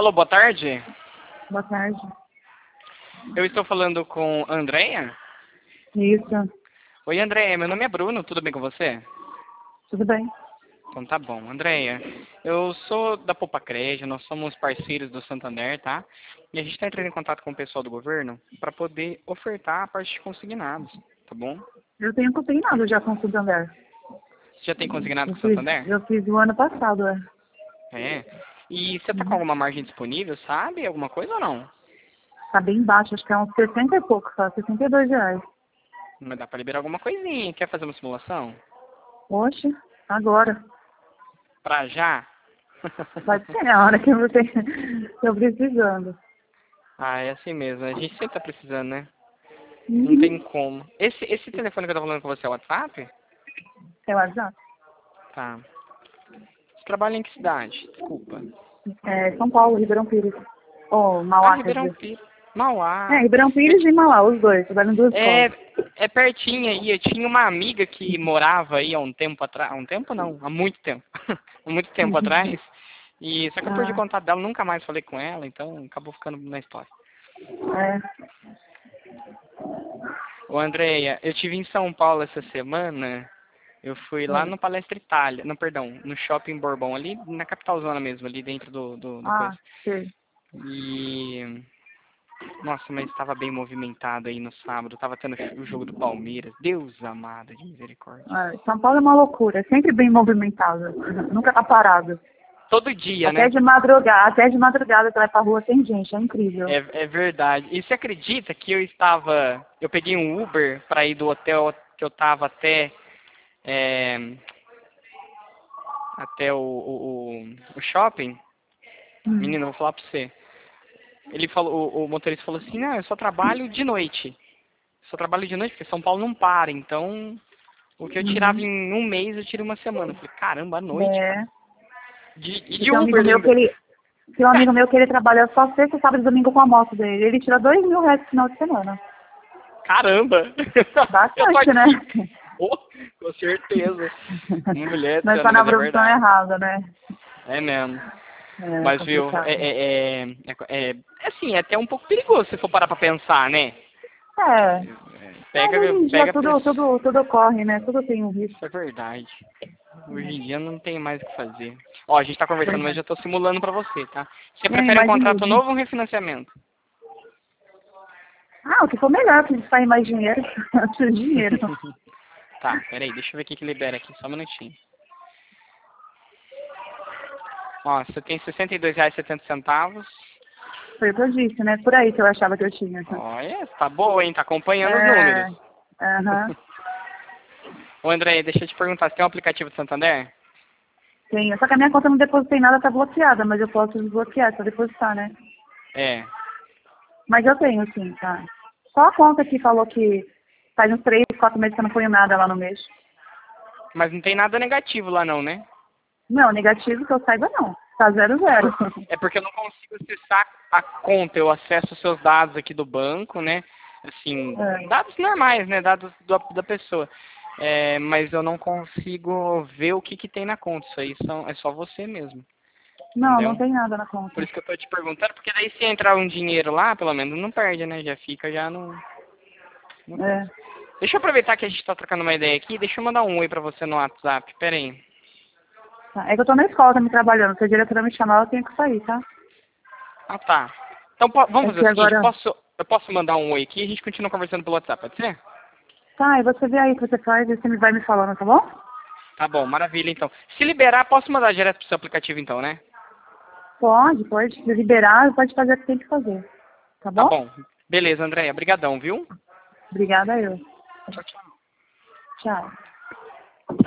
Alô, boa tarde. Boa tarde. Eu estou falando com a Andréia? Isso. Oi, Andréia, meu nome é Bruno, tudo bem com você? Tudo bem? Então tá bom. Andréia, eu sou da Popacred, nós somos parceiros do Santander, tá? E a gente está entrando em contato com o pessoal do governo para poder ofertar a parte de consignados, tá bom? Eu tenho consignado já com o Santander. Você já tem consignado Eu com o fiz, Santander? eu fiz o ano passado, é. É. E você tá com Uhum. alguma margem disponível, sabe? Alguma coisa ou não? Tá bem baixo, acho que é uns 60 e pouco, só, R$ 62. Mas dá para liberar alguma coisinha. Quer fazer uma simulação? Oxe, agora. Pra já? Pode ser a hora que eu tô precisando. Ah, é assim mesmo. A gente sempre tá precisando, né? Não tem Uhum. como. Esse telefone que eu tô falando com você é o WhatsApp? É o WhatsApp. Tá. Você trabalha em que cidade? Desculpa. É São Paulo, Ribeirão Pires. Ou Ah, Mauá, quer Ribeirão dizer. Pires. É, Mauá. Ribeirão Eu Pires e Mauá, os dois. Trabalham em duas é, escolas. é pertinho aí. Eu tinha uma amiga que morava aí há um tempo atrás. Há um tempo não, há muito tempo. Há muito tempo atrás. E só que eu perdi Ah, contato dela, nunca mais falei com ela, então acabou ficando na história. é. Ô, Andréia, eu estive em São Paulo essa semana. Eu fui lá É. no Palestra Itália, não, perdão, no Shopping Bourbon, ali na capitalzona mesmo, ali dentro do coisa. Ah, sei. E, nossa, mas estava bem movimentado aí no sábado, tava tendo o jogo do Palmeiras. Deus amado de misericórdia. É, São Paulo é uma loucura, é sempre bem movimentado. Nunca tá parado. Todo dia, Até né? de madrugada que vai pra rua tem gente, é incrível. É verdade. E você acredita que eu peguei um Uber para ir do hotel que eu tava é, até o shopping? Hum. Menino, eu vou falar pra você. Ele falou, o motorista falou assim, não, eu só trabalho de noite. Só trabalho de noite porque São Paulo não para. Então, o que eu tirava Uhum. em um mês, eu tiro em uma semana. Eu falei, caramba, à noite, É. cara. E E de Uber ainda. tem um amigo meu que ele trabalha só sexta, sábado e domingo com a moto dele. Ele tira R$ 2.000 no final de semana. Caramba! Eu tô Bastante, né? aqui. Oh, com certeza. Mulher do Nós céu, tá não, na mas é profissão verdade. errada, né? É mesmo. É Mas, viu, complicado. é assim, é até um pouco perigoso se for parar pra pensar, né? É. Mas Pega, hoje em dia pega a pessoa. tudo ocorre, né? Tudo tem um risco. Isso é verdade. Hoje em dia não tem mais o que fazer. Ó, a gente tá conversando, Pois mas é. já tô simulando pra você, tá? Você É, prefere um contrato imaginei. novo ou um refinanciamento? Ah, o que for melhor, que sair mais dinheiro. Antes dinheiro. Tá, peraí, deixa eu ver o que que libera aqui, só um minutinho. Ó, você tem R$ 62,70. Foi o que eu disse, né? Por aí que eu achava que eu tinha. Olha, tá boa, hein? Tá acompanhando os números. É. Aham. Ô, André, deixa eu te perguntar, você tem um aplicativo do Santander? Tenho. Só que a minha conta não depositei nada, tá bloqueada, mas eu posso desbloquear, só depositar, né? É. Mas eu tenho, sim, tá? Só a conta que falou que faz uns 3, 4 meses que eu não ponho nada lá no mês. Mas não tem nada negativo lá não, né? Não, negativo que eu saiba não. Tá 0-0. É porque eu não consigo acessar a conta, eu acesso os seus dados aqui do banco, né? Assim, É. dados normais, né? Dados da pessoa. É, mas eu não consigo ver o que que tem na conta. Isso aí é só você mesmo, Não, não entendeu? tem nada na Por conta. isso que eu tô te perguntando, porque daí se entrar um dinheiro lá, pelo menos não perde, né? Já fica já no coisa. É. Deixa eu aproveitar que a gente tá trocando uma ideia aqui, deixa eu mandar um oi pra você no WhatsApp, pera aí. Tá. É que eu tô na escola também trabalhando. Se a diretora me chamar, eu tenho que sair, tá? Ah, tá. Então vamos É fazer que o seguinte, agora... eu posso mandar um oi aqui e a gente continua conversando pelo WhatsApp, pode ser? Tá, e você vê aí o que você faz e você vai me falando, tá bom? Tá bom, maravilha então. Se liberar, posso mandar direto pro seu aplicativo então, né? Pode. Se liberar, pode fazer o que tem que fazer. Tá Tá bom? bom. Beleza, Andréia. Brigadão, viu? Obrigada eu. Tchau, tchau. Tchau.